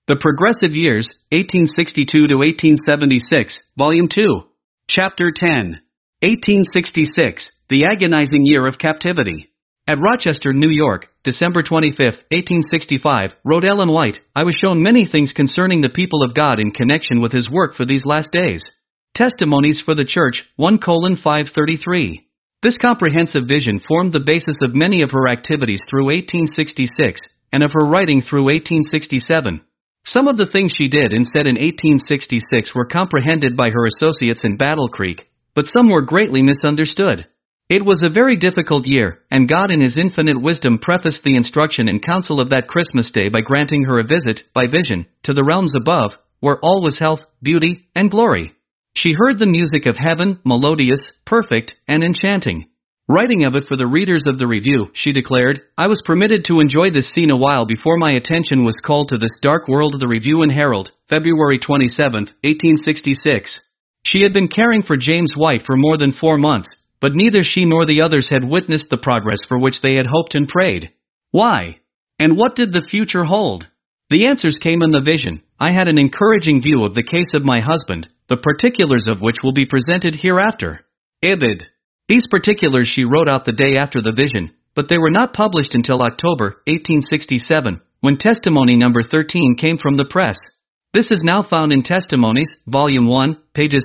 The Progressive Years, 1862 to 1876, Volume 2. Chapter 10. 1866, The Agonizing Year of Captivity. At Rochester, New York, December 25, 1865, wrote Ellen White, I was shown many things concerning the people of God in connection with his work for these last days. Testimonies for the Church, 1:533. This comprehensive vision formed the basis of many of her activities through 1866, and of her writing through 1867. Some of the things she did and said in 1866 were comprehended by her associates in Battle Creek, but some were greatly misunderstood. It was a very difficult year, and God in his infinite wisdom prefaced the instruction and counsel of that Christmas day by granting her a visit, by vision, to the realms above, where all was health, beauty, and glory. She heard the music of heaven, melodious, perfect, and enchanting. Writing of it for the readers of the Review, she declared, I was permitted to enjoy this scene a while before my attention was called to this dark world of the Review and Herald, February 27, 1866. She had been caring for James White for more than 4 months, but neither she nor the others had witnessed the progress for which they had hoped and prayed. Why? And what did the future hold? The answers came in the vision. I had an encouraging view of the case of my husband, the particulars of which will be presented hereafter. Ibid. These particulars she wrote out the day after the vision, but they were not published until October, 1867, when testimony number 13 came from the press. This is now found in Testimonies, Volume 1, pages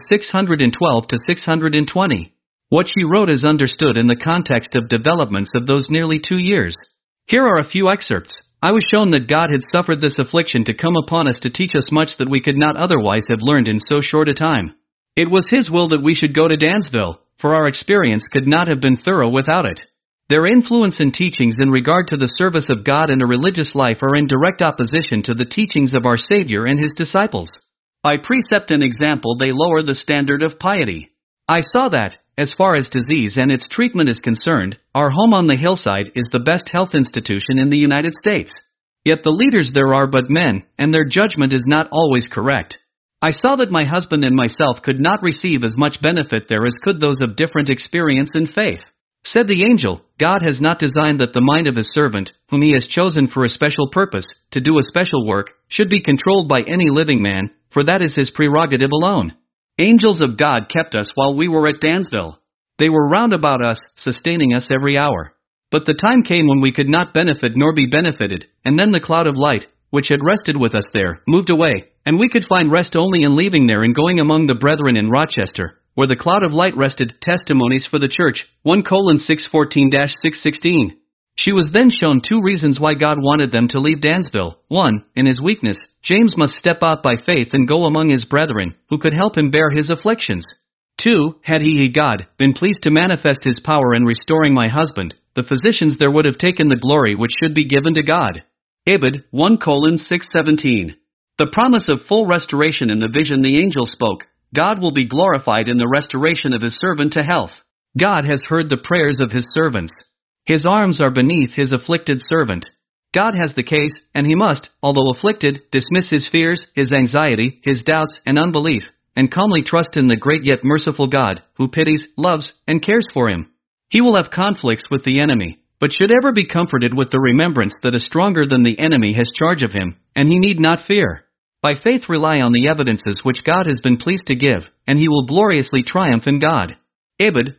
612 to 620. What she wrote is understood in the context of developments of those nearly 2 years. Here are a few excerpts. I was shown that God had suffered this affliction to come upon us to teach us much that we could not otherwise have learned in so short a time. It was His will that we should go to Dansville, for our experience could not have been thorough without it. Their influence and teachings in regard to the service of God and a religious life are in direct opposition to the teachings of our Savior and His disciples. By precept and example they lower the standard of piety. I saw that, as far as disease and its treatment is concerned, our home on the hillside is the best health institution in the United States. Yet the leaders there are but men, and their judgment is not always correct. I saw that my husband and myself could not receive as much benefit there as could those of different experience and faith. Said the angel, God has not designed that the mind of His servant, whom He has chosen for a special purpose, to do a special work, should be controlled by any living man, for that is His prerogative alone. Angels of God kept us while we were at Dansville. They were round about us, sustaining us every hour. But the time came when we could not benefit nor be benefited, and then the cloud of light, which had rested with us there, moved away, and we could find rest only in leaving there and going among the brethren in Rochester, where the cloud of light rested. Testimonies for the Church, 1:614-616. She was then shown 2 reasons why God wanted them to leave Dansville. 1. In his weakness, James must step out by faith and go among his brethren, who could help him bear his afflictions. 2. Had he, God, been pleased to manifest His power in restoring my husband, the physicians there would have taken the glory which should be given to God. Ibid. 1:617. The promise of full restoration in the vision the angel spoke. God will be glorified in the restoration of His servant to health. God has heard the prayers of His servants. His arms are beneath His afflicted servant. God has the case, and He must, although afflicted, dismiss his fears, his anxiety, his doubts, and unbelief, and calmly trust in the great yet merciful God, who pities, loves, and cares for him. He will have conflicts with the enemy, but should ever be comforted with the remembrance that a stronger than the enemy has charge of him, and he need not fear. By faith rely on the evidences which God has been pleased to give, and he will gloriously triumph in God. Ibid.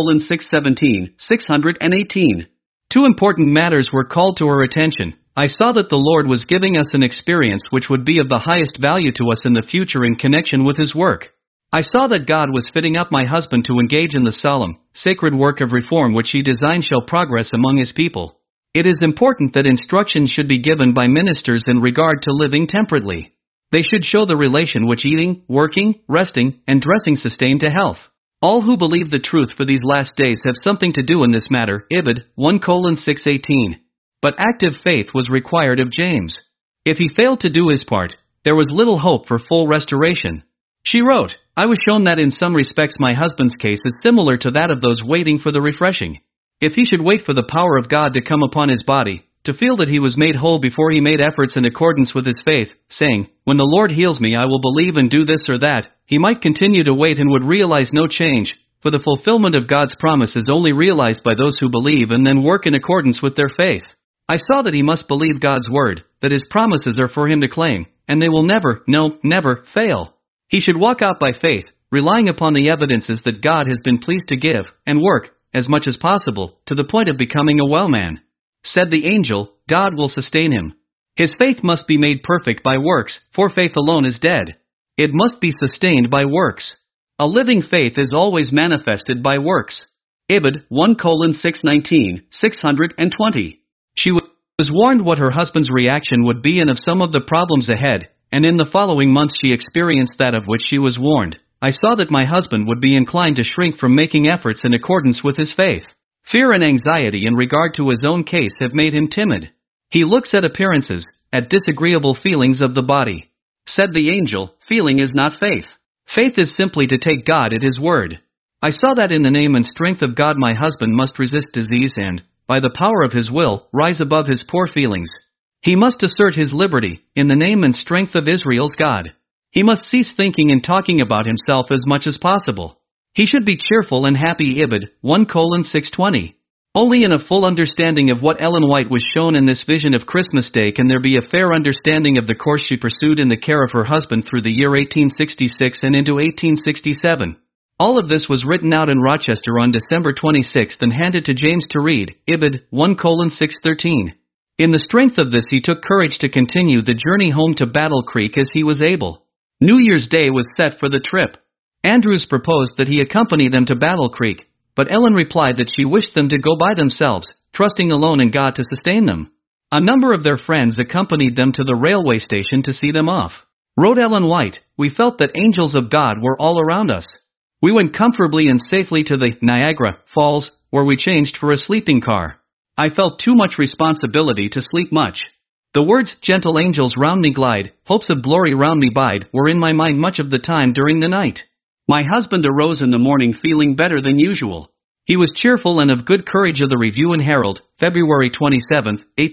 1:617-618. 2 important matters were called to her attention. I saw that the Lord was giving us an experience which would be of the highest value to us in the future in connection with His work. I saw that God was fitting up my husband to engage in the solemn, sacred work of reform which He designed shall progress among His people. It is important that instructions should be given by ministers in regard to living temperately. They should show the relation which eating, working, resting, and dressing sustain to health. All who believe the truth for these last days have something to do in this matter. Ibid. 1:618. But active faith was required of James. If he failed to do his part, there was little hope for full restoration. She wrote, I was shown that in some respects my husband's case is similar to that of those waiting for the refreshing. If he should wait for the power of God to come upon his body, to feel that he was made whole before he made efforts in accordance with his faith, saying, when the Lord heals me I will believe and do this or that, he might continue to wait and would realize no change, for the fulfillment of God's promise is only realized by those who believe and then work in accordance with their faith. I saw that he must believe God's word, that His promises are for him to claim, and they will never, no, never, fail. He should walk out by faith, relying upon the evidences that God has been pleased to give, and work, as much as possible, to the point of becoming a well man. Said the angel, God will sustain him. His faith must be made perfect by works, for faith alone is dead. It must be sustained by works. A living faith is always manifested by works. Ibid 1:619, 620. She was warned what her husband's reaction would be and of some of the problems ahead, and in the following months she experienced that of which she was warned. I saw that my husband would be inclined to shrink from making efforts in accordance with his faith. Fear and anxiety in regard to his own case have made him timid. He looks at appearances, at disagreeable feelings of the body. Said the angel, feeling is not faith. Faith is simply to take God at his word. I saw that in the name and strength of God my husband must resist disease and, by the power of his will, rise above his poor feelings. He must assert his liberty, in the name and strength of Israel's God. He must cease thinking and talking about himself as much as possible. He should be cheerful and happy. Ibid 1:620. Only in a full understanding of what Ellen White was shown in this vision of Christmas Day can there be a fair understanding of the course she pursued in the care of her husband through the year 1866 and into 1867. All of this was written out in Rochester on December 26 and handed to James to read, Ibid 1:613. In the strength of this he took courage to continue the journey home to Battle Creek as he was able. New Year's Day was set for the trip. Andrews proposed that he accompany them to Battle Creek, but Ellen replied that she wished them to go by themselves, trusting alone in God to sustain them. A number of their friends accompanied them to the railway station to see them off. Wrote Ellen White, we felt that angels of God were all around us. We went comfortably and safely to the Niagara Falls, where we changed for a sleeping car. I felt too much responsibility to sleep much. The words, gentle angels round me glide, hopes of glory round me bide, were in my mind much of the time during the night. My husband arose in the morning feeling better than usual. He was cheerful and of good courage. Of the Review and Herald, February 27,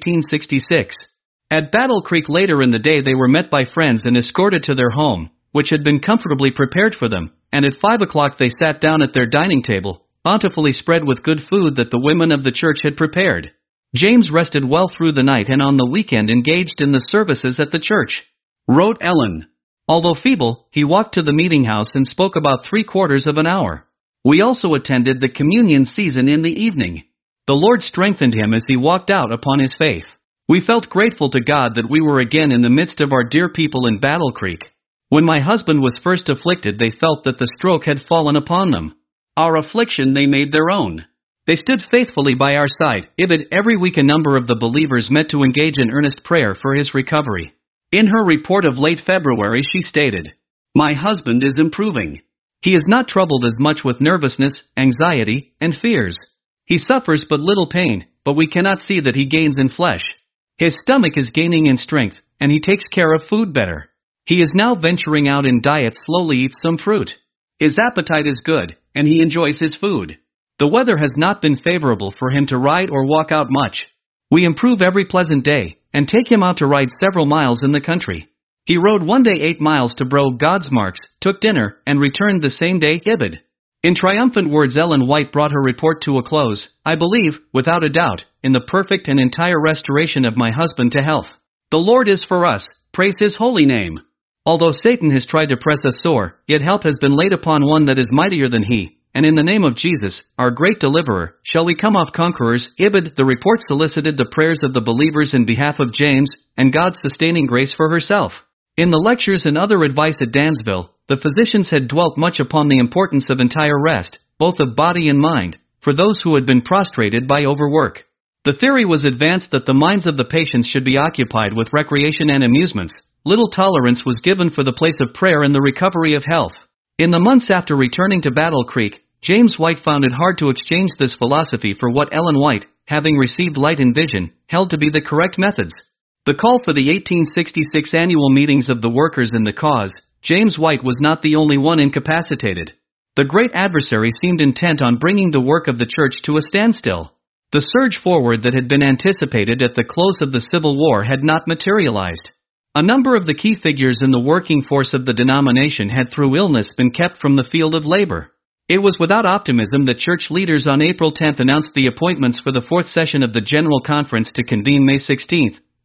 1866. At Battle Creek later in the day they were met by friends and escorted to their home, which had been comfortably prepared for them, and at 5 o'clock they sat down at their dining table, bountifully spread with good food that the women of the church had prepared. James rested well through the night and on the weekend engaged in the services at the church. Wrote Ellen. Although feeble, he walked to the meeting house and spoke about 3/4 of an hour. We also attended the communion season in the evening. The Lord strengthened him as he walked out upon his faith. We felt grateful to God that we were again in the midst of our dear people in Battle Creek. When my husband was first afflicted they felt that the stroke had fallen upon them. Our affliction they made their own. They stood faithfully by our side. Ibid every week a number of the believers met to engage in earnest prayer for his recovery. In her report of late February she stated, my husband is improving. He is not troubled as much with nervousness, anxiety, and fears. He suffers but little pain, but we cannot see that he gains in flesh. His stomach is gaining in strength, and he takes care of food better. He is now venturing out in diet, slowly eats some fruit. His appetite is good, and he enjoys his food. The weather has not been favorable for him to ride or walk out much. We improve every pleasant day, and take him out to ride several miles in the country. He rode one day 8 miles to Bro Godsmarks, took dinner, and returned the same day. Ibid. In triumphant words Ellen White brought her report to a close. I believe, without a doubt, in the perfect and entire restoration of my husband to health. The Lord is for us, praise his holy name. Although Satan has tried to press us sore, yet help has been laid upon one that is mightier than he, and in the name of Jesus, our great deliverer, shall we come off conquerors. Ibid. The report solicited the prayers of the believers in behalf of James, and God's sustaining grace for herself. In the lectures and other advice at Dansville, the physicians had dwelt much upon the importance of entire rest, both of body and mind, for those who had been prostrated by overwork. The theory was advanced that the minds of the patients should be occupied with recreation and amusements. Little tolerance was given for the place of prayer and the recovery of health. In the months after returning to Battle Creek, James White found it hard to exchange this philosophy for what Ellen White, having received light and vision, held to be the correct methods. The call for the 1866 annual meetings of the workers in the cause, James White was not the only one incapacitated. The great adversary seemed intent on bringing the work of the church to a standstill. The surge forward that had been anticipated at the close of the Civil War had not materialized. A number of the key figures in the working force of the denomination had through illness been kept from the field of labor. It was without optimism that church leaders on April 10 announced the appointments for the fourth session of the General Conference to convene May 16,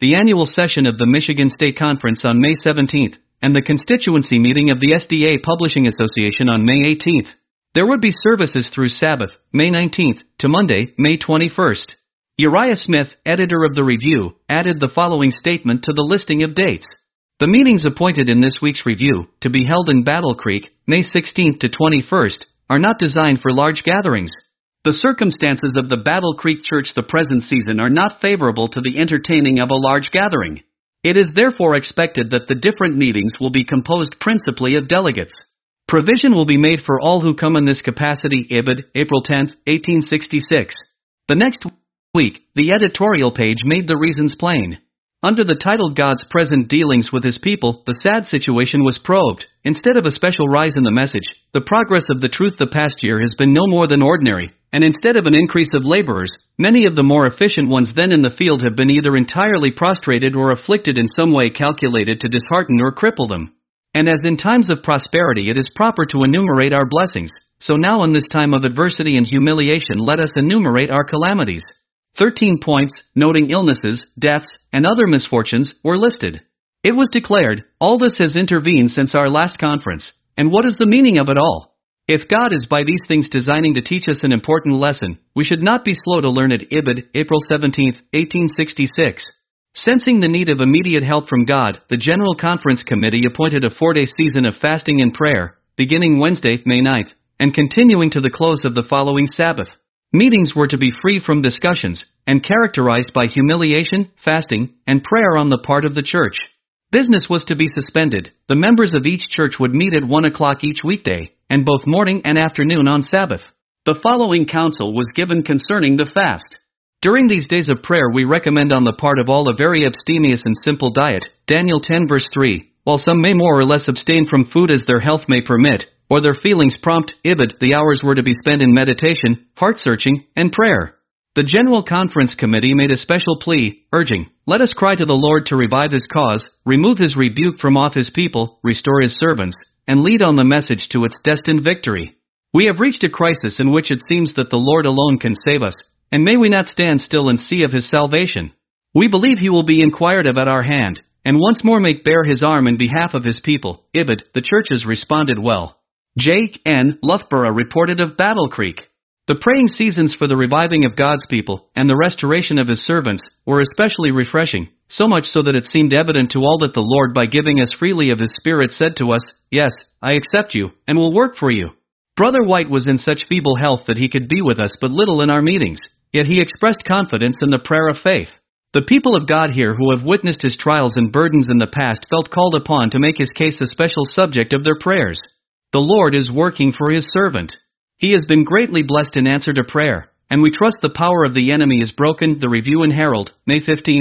the annual session of the Michigan State Conference on May 17th, and the constituency meeting of the SDA Publishing Association on May 18th. There would be services through Sabbath, May 19th, to Monday, May 21st. Uriah Smith, editor of the Review, added the following statement to the listing of dates. The meetings appointed in this week's review, to be held in Battle Creek, May 16th to 21st, are not designed for large gatherings. The circumstances of the Battle Creek Church the present season are not favorable to the entertaining of a large gathering. It is therefore expected that the different meetings will be composed principally of delegates. Provision will be made for all who come in this capacity. Ibid, April 10, 1866. The next week, the editorial page made the reasons plain. Under the title God's Present Dealings with His People, the sad situation was probed. Instead of a special rise in the message, the progress of the truth the past year has been no more than ordinary, and instead of an increase of laborers, many of the more efficient ones then in the field have been either entirely prostrated or afflicted in some way calculated to dishearten or cripple them. And as in times of prosperity it is proper to enumerate our blessings, so now in this time of adversity and humiliation let us enumerate our calamities. 13 points, noting illnesses, deaths, and other misfortunes, were listed. It was declared, all this has intervened since our last conference, and what is the meaning of it all? If God is by these things designing to teach us an important lesson, we should not be slow to learn it. Ibid, April 17, 1866. Sensing the need of immediate help from God, the General Conference Committee appointed a 4-day season of fasting and prayer, beginning Wednesday, May 9, and continuing to the close of the following Sabbath. Meetings were to be free from discussions, and characterized by humiliation, fasting, and prayer on the part of the church. Business was to be suspended. The members of each church would meet at 1 o'clock each weekday, and both morning and afternoon on Sabbath. The following counsel was given concerning the fast. During these days of prayer we recommend on the part of all a very abstemious and simple diet, Daniel 10 verse 3, while some may more or less abstain from food as their health may permit, or their feelings prompt. Ibid, the hours were to be spent in meditation, heart-searching, and prayer. The General Conference Committee made a special plea, urging, let us cry to the Lord to revive His cause, remove His rebuke from off His people, restore His servants, and lead on the message to its destined victory. We have reached a crisis in which it seems that the Lord alone can save us, and may we not stand still and see of His salvation. We believe He will be inquired of at our hand, and once more make bare His arm in behalf of His people. Ibid, the churches responded well. J. N. Loughborough reported of Battle Creek. The praying seasons for the reviving of God's people, and the restoration of His servants, were especially refreshing, so much so that it seemed evident to all that the Lord by giving us freely of His Spirit said to us, yes, I accept you, and will work for you. Brother White was in such feeble health that he could be with us but little in our meetings, yet he expressed confidence in the prayer of faith. The people of God here who have witnessed his trials and burdens in the past felt called upon to make his case a special subject of their prayers. The Lord is working for His servant. He has been greatly blessed in answer to prayer, and we trust the power of the enemy is broken. The Review and Herald, May 15,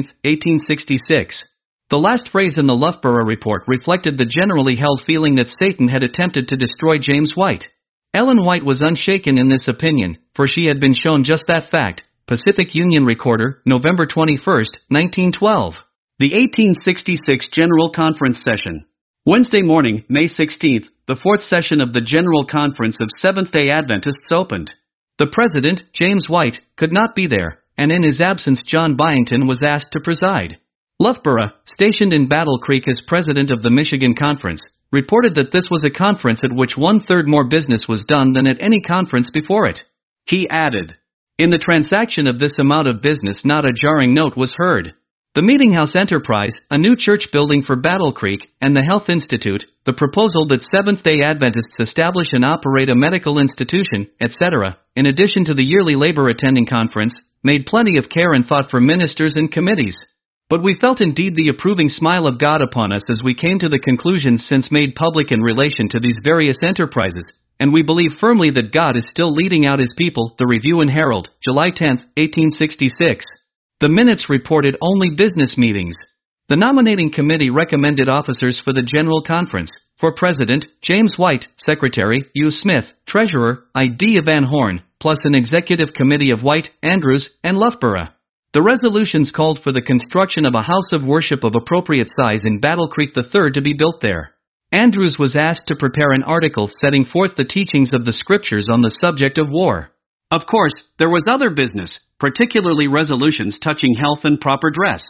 1866. The last phrase in the Loughborough report reflected the generally held feeling that Satan had attempted to destroy James White. Ellen White was unshaken in this opinion, for she had been shown just that fact. Pacific Union Recorder, November 21, 1912. The 1866 General Conference Session. Wednesday morning, May 16th, the fourth session of the General Conference of Seventh-day Adventists opened. The president, James White, could not be there, and in his absence John Byington was asked to preside. Loughborough, stationed in Battle Creek as president of the Michigan Conference, reported that this was a conference at which 1/3 more business was done than at any conference before it. He added, in the transaction of this amount of business not a jarring note was heard. The Meeting House enterprise, a new church building for Battle Creek, and the Health Institute, the proposal that Seventh-day Adventists establish and operate a medical institution, etc., in addition to the yearly labor-attending conference, made plenty of care and thought for ministers and committees. But we felt indeed the approving smile of God upon us as we came to the conclusions since made public in relation to these various enterprises, and we believe firmly that God is still leading out His people. The Review and Herald, July 10, 1866. The minutes reported only business meetings. The nominating committee recommended officers for the General Conference. For President, James White, Secretary, U. Smith, Treasurer, I. D. Van Horn, plus an executive committee of White, Andrews, and Loughborough. The resolutions called for the construction of a house of worship of appropriate size in Battle Creek III to be built there. Andrews was asked to prepare an article setting forth the teachings of the Scriptures on the subject of war. Of course, there was other business, particularly resolutions touching health and proper dress.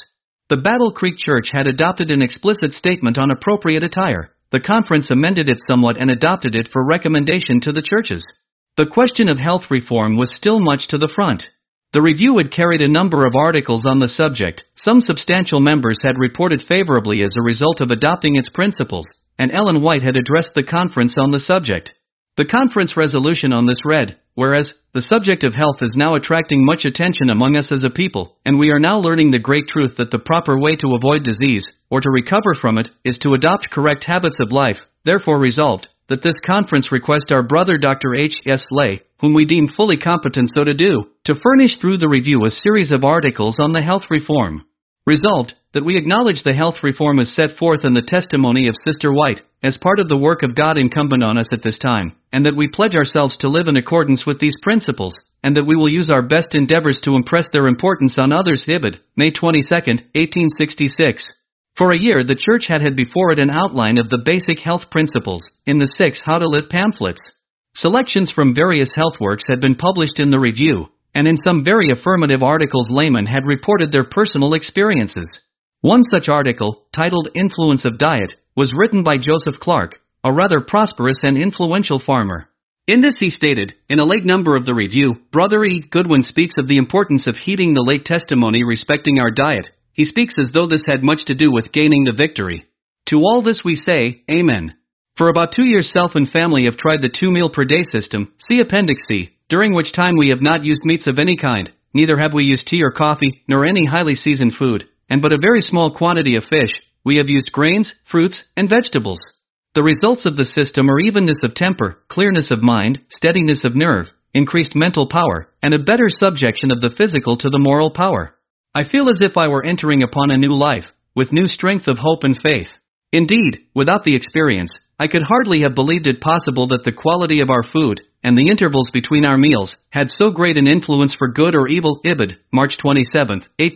The Battle Creek Church had adopted an explicit statement on appropriate attire. The conference amended it somewhat and adopted it for recommendation to the churches. The question of health reform was still much to the front. The review had carried a number of articles on the subject. Some substantial members had reported favorably as a result of adopting its principles, and Ellen White had addressed the conference on the subject. The conference resolution on this read, whereas, the subject of health is now attracting much attention among us as a people, and we are now learning the great truth that the proper way to avoid disease, or to recover from it, is to adopt correct habits of life. Therefore resolved, that this conference request our brother Dr. H.S. Lay, whom we deem fully competent so to do, to furnish through the review a series of articles on the health reform. Resolved, that we acknowledge the health reform as set forth in the testimony of Sister White, as part of the work of God incumbent on us at this time, and that we pledge ourselves to live in accordance with these principles, and that we will use our best endeavors to impress their importance on others. Ibid, May 22, 1866. For a year the Church had before it an outline of the basic health principles, in the 6 How to Live pamphlets. Selections from various health works had been published in the review, and in some very affirmative articles laymen had reported their personal experiences. One such article, titled Influence of Diet, was written by Joseph Clark, a rather prosperous and influential farmer. In this he stated, in a late number of the review, Brother E. Goodwin speaks of the importance of heeding the late testimony respecting our diet. He speaks as though this had much to do with gaining the victory. To all this we say, Amen. For about 2 years self and family have tried the 2-meal per day system, see Appendix C, during which time we have not used meats of any kind, neither have we used tea or coffee, nor any highly seasoned food, and but a very small quantity of fish. We have used grains, fruits, and vegetables. The results of the system are evenness of temper, clearness of mind, steadiness of nerve, increased mental power, and a better subjection of the physical to the moral power. I feel as if I were entering upon a new life, with new strength of hope and faith. Indeed, without the experience, I could hardly have believed it possible that the quality of our food, and the intervals between our meals, had so great an influence for good or evil. Ibid, March 27,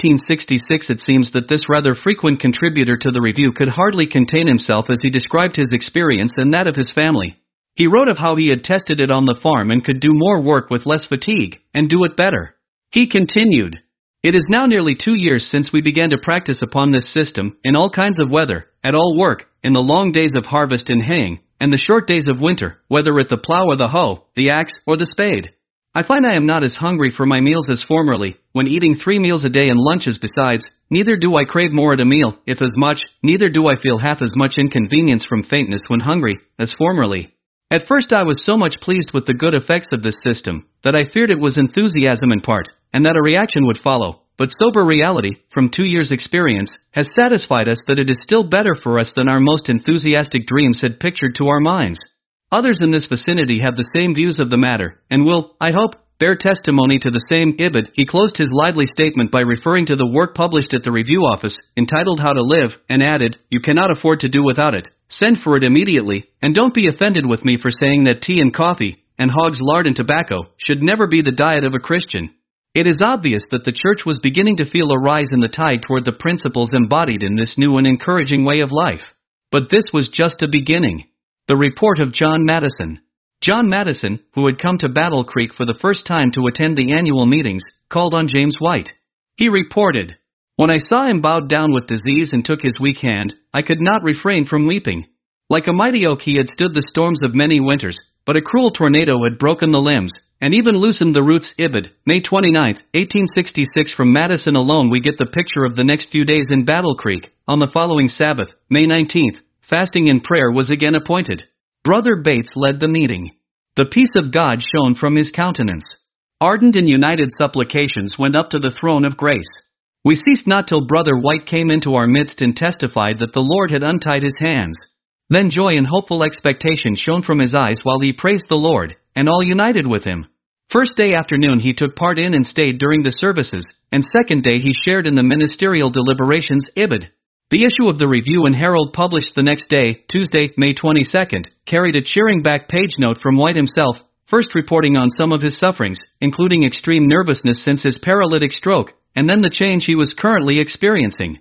1866. It seems that this rather frequent contributor to the review could hardly contain himself as he described his experience and that of his family. He wrote of how he had tested it on the farm and could do more work with less fatigue, and do it better. He continued, "It is now nearly 2 years since we began to practice upon this system, in all kinds of weather, at all work, in the long days of harvest and haying, and the short days of winter, whether at the plow or the hoe, the axe or the spade. I find I am not as hungry for my meals as formerly, when eating 3 meals a day and lunches besides, neither do I crave more at a meal, if as much, neither do I feel half as much inconvenience from faintness when hungry, as formerly. At first I was so much pleased with the good effects of this system, that I feared it was enthusiasm in part, and that a reaction would follow. But sober reality, from 2 years' experience, has satisfied us that it is still better for us than our most enthusiastic dreams had pictured to our minds. Others in this vicinity have the same views of the matter, and will, I hope, bear testimony to the same. Ibid." He closed his lively statement by referring to the work published at the review office, entitled How to Live, and added, "You cannot afford to do without it. Send for it immediately, and don't be offended with me for saying that tea and coffee, and hog's lard and tobacco, should never be the diet of a Christian." It is obvious that the Church was beginning to feel a rise in the tide toward the principles embodied in this new and encouraging way of life. But this was just a beginning. The report of John Madison. John Madison, who had come to Battle Creek for the first time to attend the annual meetings, called on James White. He reported, "When I saw him bowed down with disease and took his weak hand, I could not refrain from weeping. Like a mighty oak he had stood the storms of many winters, but a cruel tornado had broken the limbs, and even loosened the roots." Ibid, May 29, 1866. From Madison alone we get the picture of the next few days in Battle Creek. On the following Sabbath, May 19, fasting and prayer was again appointed. Brother Bates led the meeting. The peace of God shone from his countenance. Ardent and united supplications went up to the throne of grace. We ceased not till Brother White came into our midst and testified that the Lord had untied his hands. Then joy and hopeful expectation shone from his eyes while he praised the Lord, and all united with him. First day afternoon he took part in and stayed during the services, and second day he shared in the ministerial deliberations. Ibid. The issue of the Review and Herald published the next day, Tuesday, May 22, carried a cheering back page note from White himself, first reporting on some of his sufferings, including extreme nervousness since his paralytic stroke, and then the change he was currently experiencing.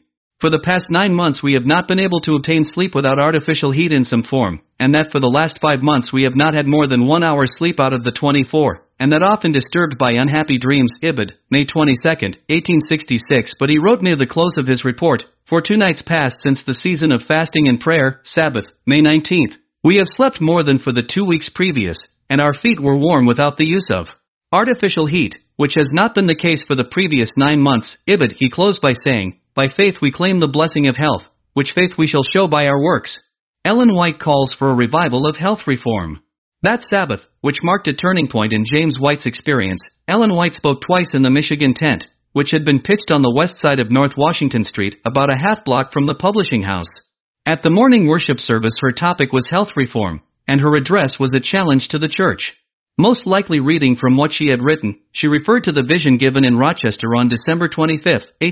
For the past 9 months we have not been able to obtain sleep without artificial heat in some form, and that for the last 5 months we have not had more than 1 hour sleep out of the 24, and that often disturbed by unhappy dreams. Ibid, May 22, 1866. But he wrote near the close of his report, for 2 nights past since the season of fasting and prayer, Sabbath, May 19, we have slept more than for the 2 weeks previous, and our feet were warm without the use of artificial heat, which has not been the case for the previous 9 months. Ibid, he closed by saying, by faith we claim the blessing of health, which faith we shall show by our works. Ellen White calls for a revival of health reform. That Sabbath, which marked a turning point in James White's experience, Ellen White spoke twice in the Michigan tent, which had been pitched on the west side of North Washington Street, about a half block from the publishing house. At the morning worship service her topic was health reform, and her address was a challenge to the church. Most likely reading from what she had written, she referred to the vision given in Rochester on December 25,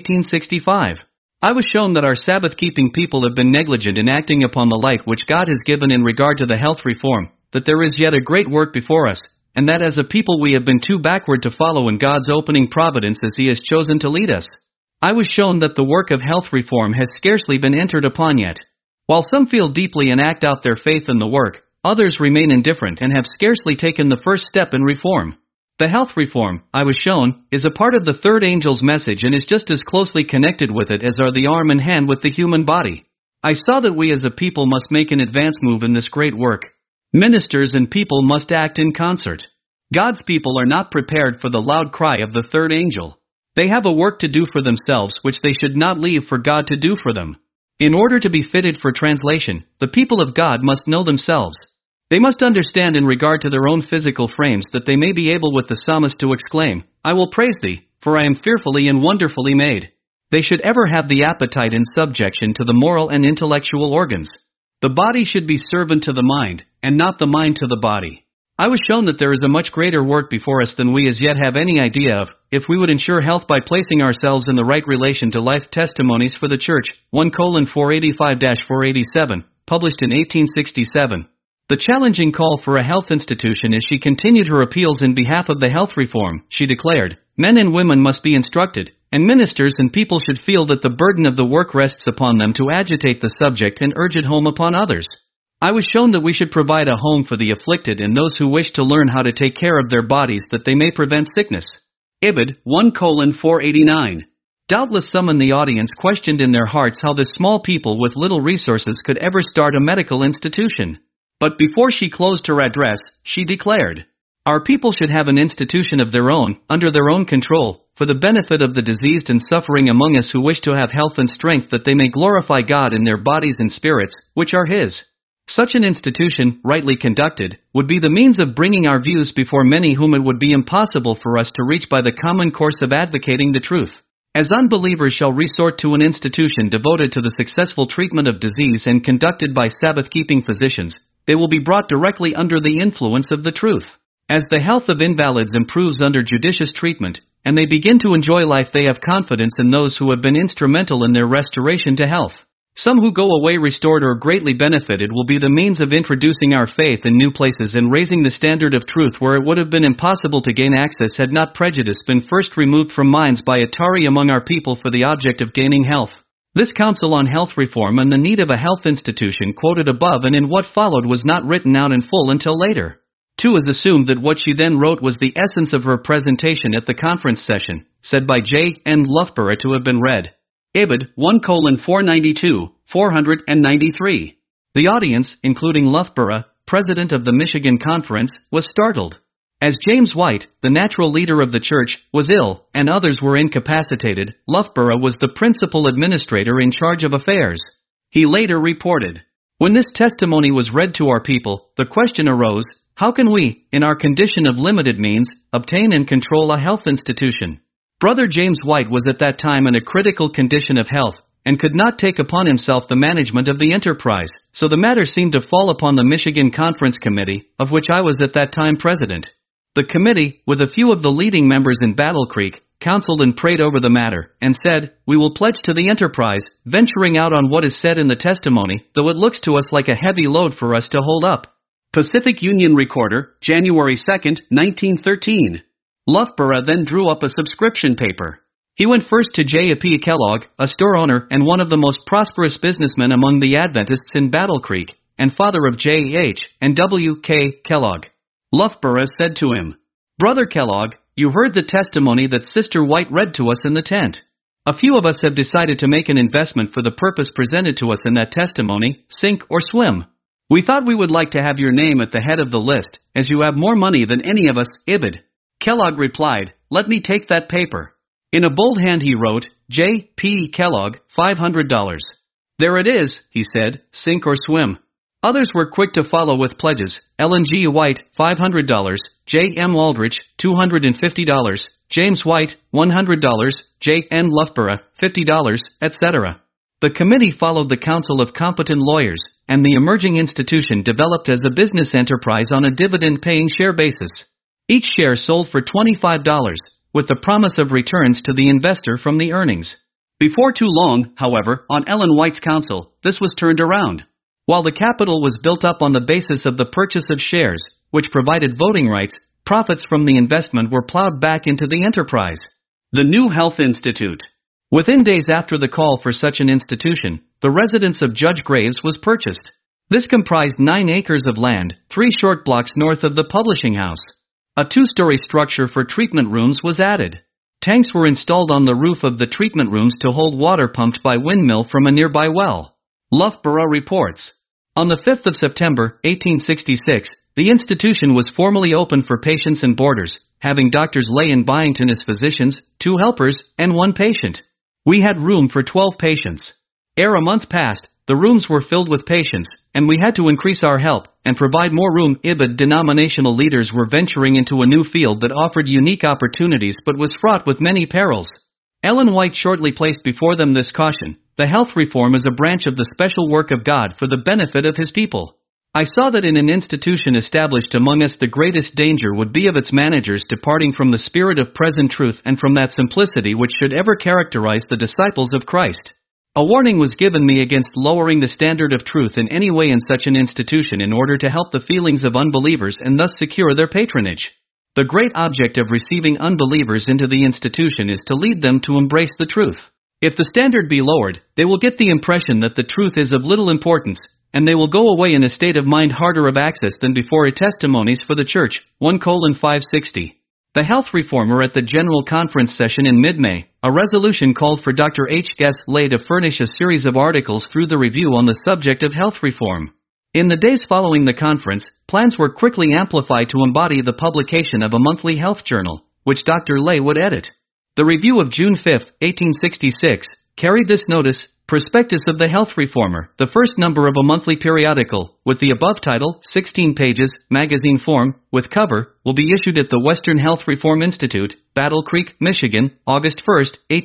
1865. I was shown that our Sabbath-keeping people have been negligent in acting upon the light which God has given in regard to the health reform, that there is yet a great work before us, and that as a people we have been too backward to follow in God's opening providence as He has chosen to lead us. I was shown that the work of health reform has scarcely been entered upon yet. While some feel deeply and act out their faith in the work, others remain indifferent and have scarcely taken the first step in reform. The health reform, I was shown, is a part of the third angel's message and is just as closely connected with it as are the arm and hand with the human body. I saw that we as a people must make an advance move in this great work. Ministers and people must act in concert. God's people are not prepared for the loud cry of the third angel. They have a work to do for themselves which they should not leave for God to do for them. In order to be fitted for translation, the people of God must know themselves. They must understand in regard to their own physical frames that they may be able with the psalmist to exclaim, I will praise thee, for I am fearfully and wonderfully made. They should ever have the appetite in subjection to the moral and intellectual organs. The body should be servant to the mind, and not the mind to the body. I was shown that there is a much greater work before us than we as yet have any idea of, if we would ensure health by placing ourselves in the right relation to life. Testimonies for the Church, 1:485-487, published in 1867. The challenging call for a health institution. As she continued her appeals in behalf of the health reform, she declared, men and women must be instructed, and ministers and people should feel that the burden of the work rests upon them to agitate the subject and urge it home upon others. I was shown that we should provide a home for the afflicted and those who wish to learn how to take care of their bodies that they may prevent sickness. Ibid, 1:489. Doubtless some in the audience questioned in their hearts how this small people with little resources could ever start a medical institution. But before she closed her address, she declared, our people should have an institution of their own, under their own control, for the benefit of the diseased and suffering among us who wish to have health and strength that they may glorify God in their bodies and spirits, which are His. Such an institution, rightly conducted, would be the means of bringing our views before many whom it would be impossible for us to reach by the common course of advocating the truth. As unbelievers shall resort to an institution devoted to the successful treatment of disease and conducted by Sabbath-keeping physicians, they will be brought directly under the influence of the truth. As the health of invalids improves under judicious treatment, and they begin to enjoy life, they have confidence in those who have been instrumental in their restoration to health. Some who go away restored or greatly benefited will be the means of introducing our faith in new places and raising the standard of truth where it would have been impossible to gain access had not prejudice been first removed from minds by Atari among our people for the object of gaining health. This counsel on health reform and the need of a health institution quoted above and in what followed was not written out in full until later. 2 is assumed that what she then wrote was the essence of her presentation at the conference session, said by J. N. Loughborough to have been read. Ibid, 1:492-493. The audience, including Loughborough, president of the Michigan Conference, was startled. As James White, the natural leader of the church, was ill, and others were incapacitated, Loughborough was the principal administrator in charge of affairs. He later reported, when this testimony was read to our people, the question arose, how can we, in our condition of limited means, obtain and control a health institution? Brother James White was at that time in a critical condition of health, and could not take upon himself the management of the enterprise, so the matter seemed to fall upon the Michigan Conference Committee, of which I was at that time president. The committee, with a few of the leading members in Battle Creek, counseled and prayed over the matter, and said, we will pledge to the enterprise, venturing out on what is said in the testimony, though it looks to us like a heavy load for us to hold up. Pacific Union Recorder, January 2, 1913. Loughborough then drew up a subscription paper. He went first to J.P. Kellogg, a store owner and one of the most prosperous businessmen among the Adventists in Battle Creek, and father of J.H. and W.K. Kellogg. Loughborough said to him, "Brother Kellogg, you heard the testimony that Sister White read to us in the tent. A few of us have decided to make an investment for the purpose presented to us in that testimony, sink or swim. We thought we would like to have your name at the head of the list, as you have more money than any of us, Ibid." Kellogg replied, "Let me take that paper." In a bold hand he wrote, J.P. Kellogg, $500. "There it is," he said, "sink or swim." Others were quick to follow with pledges. Ellen G. White, $500, J. M. Aldrich, $250, James White, $100, J. N. Loughborough, $50, etc. The committee followed the counsel of competent lawyers, and the emerging institution developed as a business enterprise on a dividend-paying share basis. Each share sold for $25, with the promise of returns to the investor from the earnings. Before too long, however, on Ellen White's counsel, this was turned around. While the capital was built up on the basis of the purchase of shares, which provided voting rights, profits from the investment were plowed back into the enterprise. The New Health Institute. Within days after the call for such an institution, the residence of Judge Graves was purchased. This comprised 9 acres of land, 3 short blocks north of the publishing house. A 2-story structure for treatment rooms was added. Tanks were installed on the roof of the treatment rooms to hold water pumped by windmill from a nearby well. Loughborough reports. On the 5th of September, 1866, the institution was formally opened for patients and boarders, having Doctors Lay and Byington as physicians, 2 helpers, and 1 patient. We had room for 12 patients. Ere a month passed, the rooms were filled with patients, and we had to increase our help and provide more room. Ibid denominational leaders were venturing into a new field that offered unique opportunities but was fraught with many perils. Ellen White shortly placed before them this caution: the health reform is a branch of the special work of God for the benefit of His people. I saw that in an institution established among us the greatest danger would be of its managers departing from the spirit of present truth and from that simplicity which should ever characterize the disciples of Christ. A warning was given me against lowering the standard of truth in any way in such an institution in order to help the feelings of unbelievers and thus secure their patronage. The great object of receiving unbelievers into the institution is to lead them to embrace the truth. If the standard be lowered, they will get the impression that the truth is of little importance, and they will go away in a state of mind harder of access than before. Testimonies for the Church, 1:560. The health reformer at the General Conference session in mid-May, a resolution called for Dr. H. Guess Lay to furnish a series of articles through the Review on the subject of health reform. In the days following the conference, plans were quickly amplified to embody the publication of a monthly health journal, which Dr. Lay would edit. The Review of June 5, 1866, carried this notice: Prospectus of the Health Reformer, the first number of a monthly periodical, with the above title, 16 pages, magazine form, with cover, will be issued at the Western Health Reform Institute, Battle Creek, Michigan, August 1,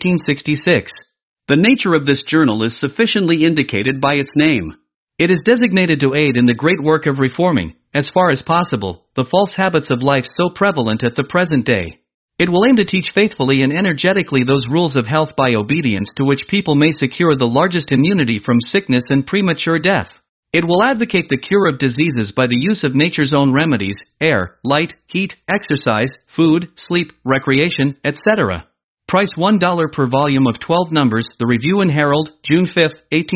1866. The nature of this journal is sufficiently indicated by its name. It is designated to aid in the great work of reforming, as far as possible, the false habits of life so prevalent at the present day. It will aim to teach faithfully and energetically those rules of health by obedience to which people may secure the largest immunity from sickness and premature death. It will advocate the cure of diseases by the use of nature's own remedies: air, light, heat, exercise, food, sleep, recreation, etc. Price $1 per volume of 12 numbers. The Review and Herald, June 5,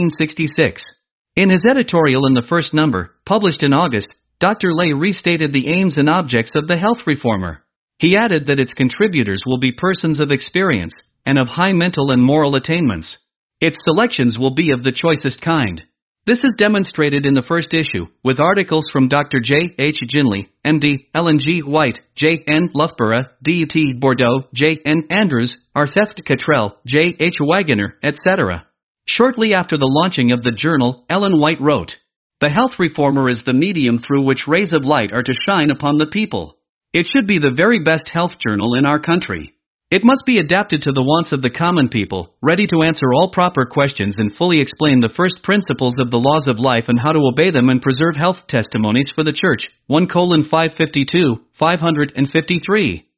1866. In his editorial in the first number, published in August, Dr. Lay restated the aims and objects of the health reformer. He added that its contributors will be persons of experience, and of high mental and moral attainments. Its selections will be of the choicest kind. This is demonstrated in the first issue, with articles from Dr. J. H. Ginley, M.D., Ellen G. White, J. N. Loughborough, D.T. Bordeaux, J. N. Andrews, R. Theft Cottrell, J. H. Wagoner, etc. Shortly after the launching of the journal, Ellen White wrote, "The health reformer is the medium through which rays of light are to shine upon the people. It should be the very best health journal in our country. It must be adapted to the wants of the common people, ready to answer all proper questions and fully explain the first principles of the laws of life and how to obey them and preserve health. Testimonies for the Church, 1:552, 553.